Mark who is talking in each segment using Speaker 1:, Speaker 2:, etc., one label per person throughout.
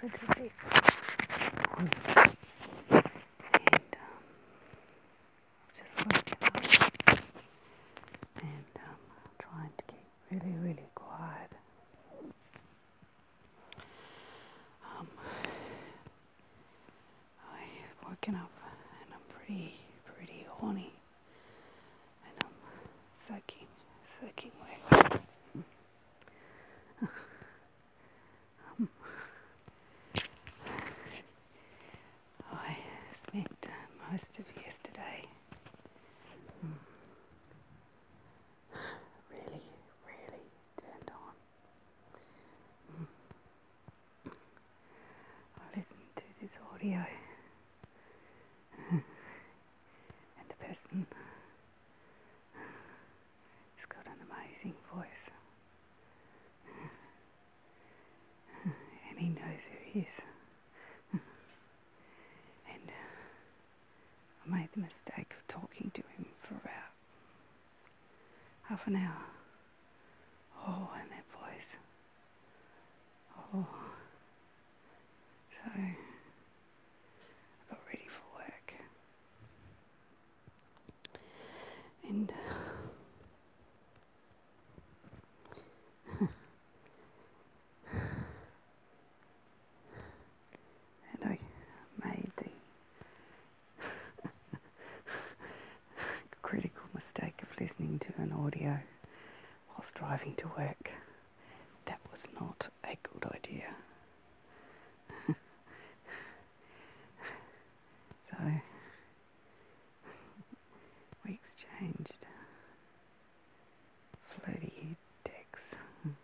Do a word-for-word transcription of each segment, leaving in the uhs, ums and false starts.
Speaker 1: little bit on and um, just waking up and um, trying to keep really, really quiet. Um, I've woken up and I'm pretty, pretty horny and I'm soaking, soaking wet. um, I spent most of yesterday um, really, really turned on. Um, I listened to this audio and the person has got an amazing voice and he knows who he is. And I made the mistake of talking to him for about half an hour. Oh, and that voice. Oh. So I got ready for work. And and I made the critical mistake of listening to an audio whilst driving to work. That was not a good idea. So we exchanged flirty texts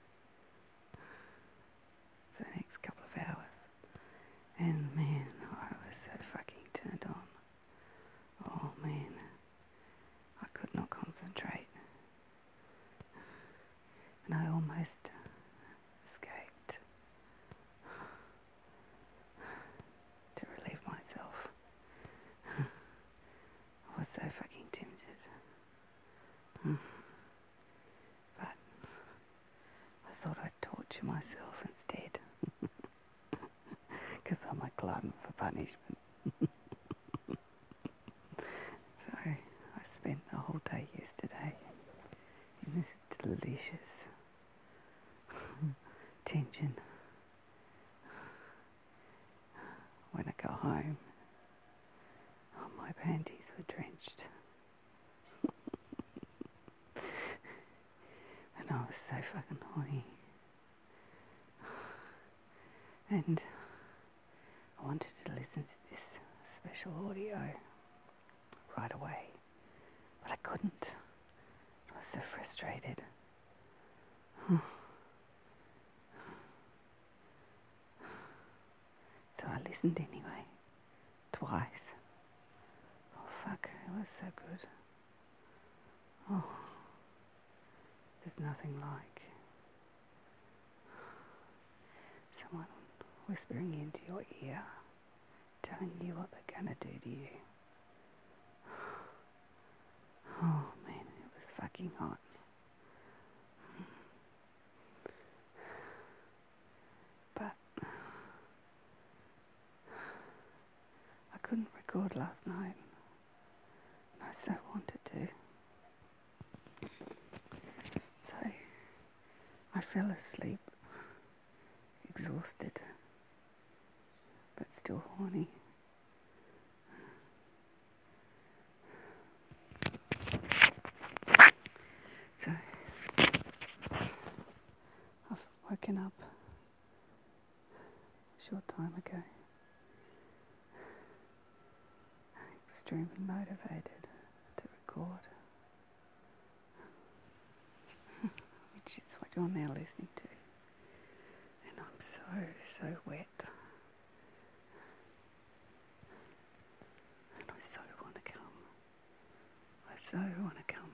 Speaker 1: for the next couple of hours. And man, I was so fucking turned on. Oh man, I could not concentrate. And I almost escaped to relieve myself. I was so fucking tempted. But I thought I'd torture myself instead. Because I'm a glutton for punishment. So I spent the whole day yesterday in this delicious tension. When I got home, oh, my panties were drenched. And I was so fucking horny. And I wanted to listen to this special audio right away, but I couldn't. I was so frustrated. So I listened anyway, twice. Oh fuck, it was so good. Oh, there's nothing like someone whispering into your ear, telling you what they're gonna do to you. Oh man, it was fucking hot. But I couldn't record last night, and I so wanted to. So I fell asleep, exhausted, but still horny. So I've woken up a short time ago, extremely motivated to record, which is what you're now listening to. And I'm so, so wet. And I so want to come. I so want to come.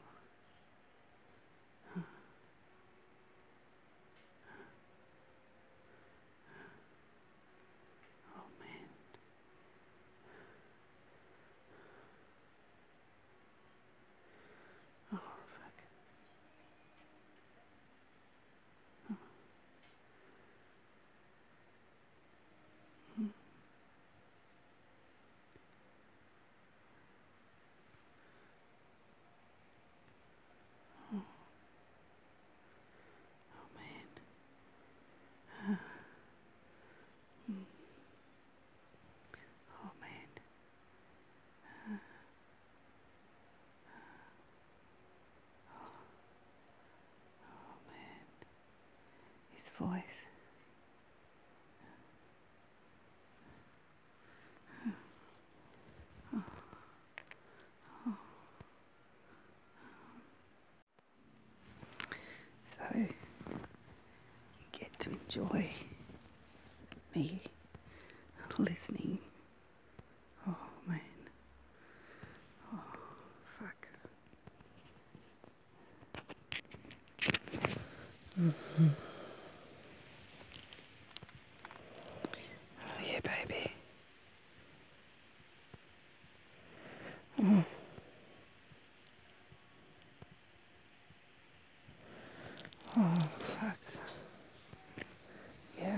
Speaker 1: Oh man. Oh fuck. enjoy me listening. Oh man. Oh fuck. Mm-hmm. Oh yeah, baby. Mm. Oh fuck. Yeah.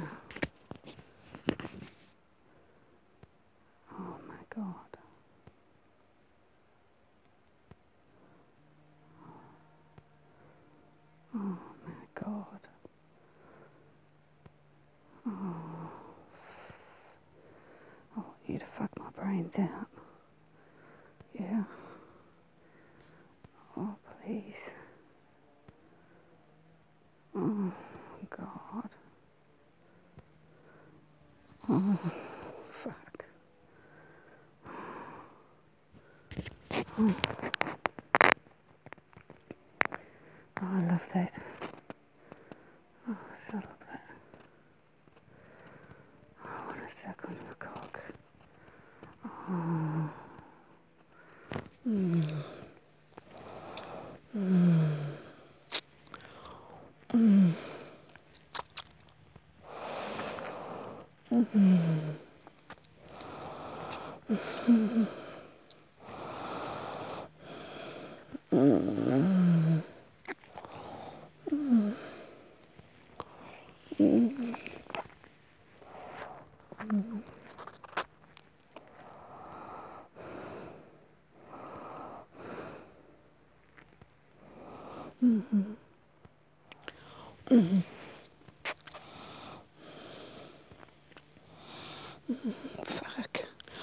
Speaker 1: Oh my god. Oh my god. Oh. I want you to fuck my brains out. Yeah. Oh please. Oh god. Oh fuck. Oh, I love that. Oh, I love that. I want to suck on your cock. Oh. Mm. Mm. Mm. Mm. Mm. Mm. Mm. Mm. Mm. Mm. Fuck.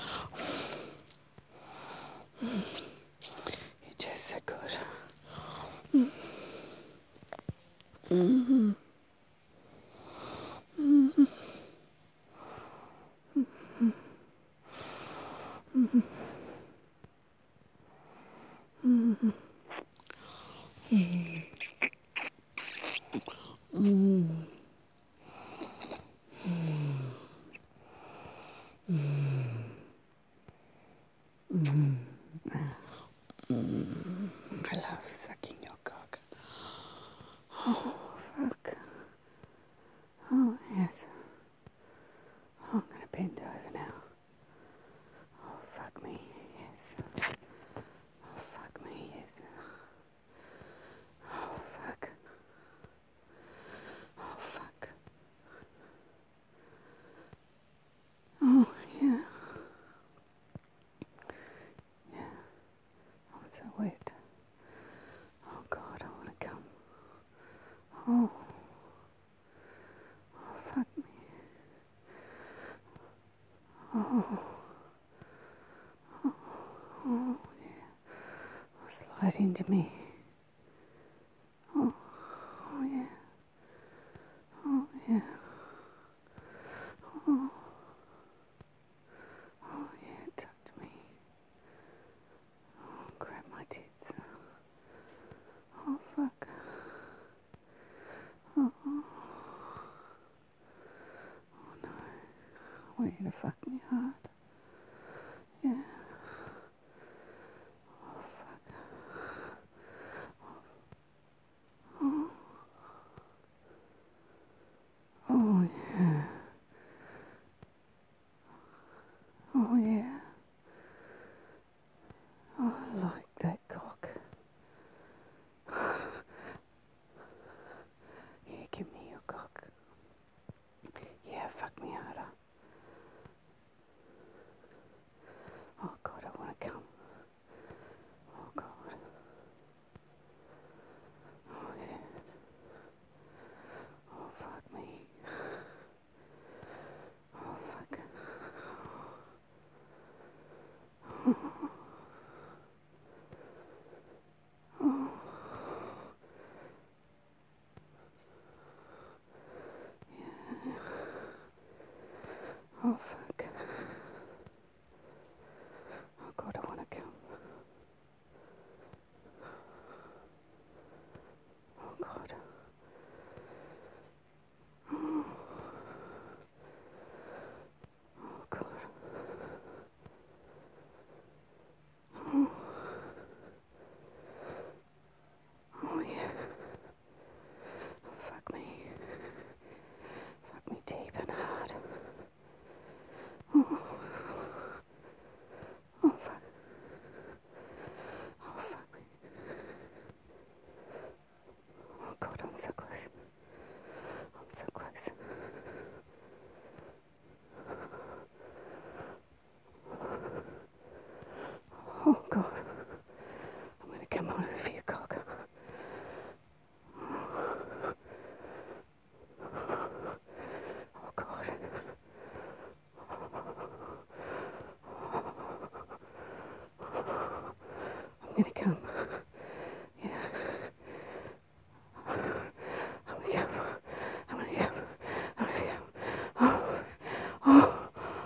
Speaker 1: You're just so good. Mm. Mm. Mm. Mm. Mm. Mm. Mm. Mm. I love sucking your cock. Oh, fuck. Oh, yes. Oh, I'm gonna bend over now. Oh, fuck me, yes. Oh, fuck me, yes. Oh, fuck. Oh, fuck. Oh, yeah. Yeah. Oh, it's so wet. Oh, God, I want to come. Oh. Oh, fuck me. Oh. Oh, oh, yeah. Oh, slide into me. Oh, oh, yeah. Oh, yeah. Oh, oh, yeah, touch me. Oh, grab my tits. Oh, fuck. Oh, oh, oh no. I want you to fuck me hard. Yeah. Oh, fuck. Oh, oh, yeah. Oh, yeah. Oh, I like that cock. Yeah, give me your cock. Yeah, fuck me harder. on for you, cock. Oh God. I'm gonna come. Yeah. I'm gonna come. I'm gonna come. I'm gonna come. Oh. Oh.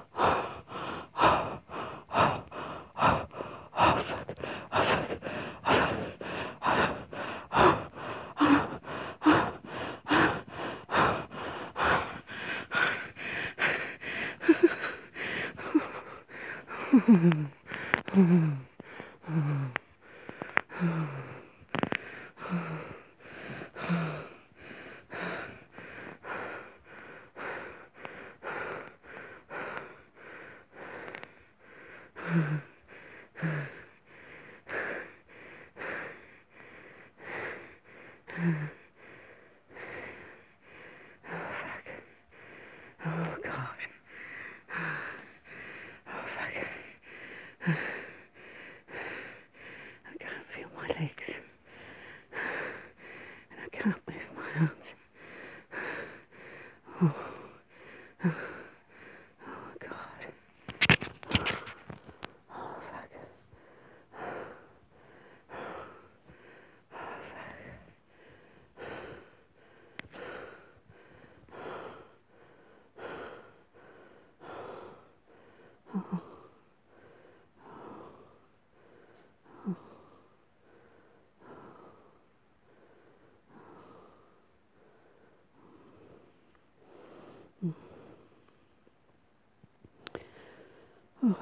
Speaker 1: Oh God. Oh fuck. I can't feel my legs. And I can't move my arms. Oh, oh, oh God. Oh fuck. Oh.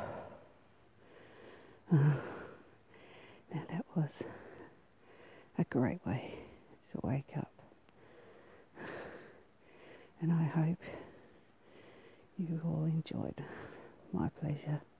Speaker 1: Uh, now that was a great way to wake up. And I hope you all enjoyed my pleasure.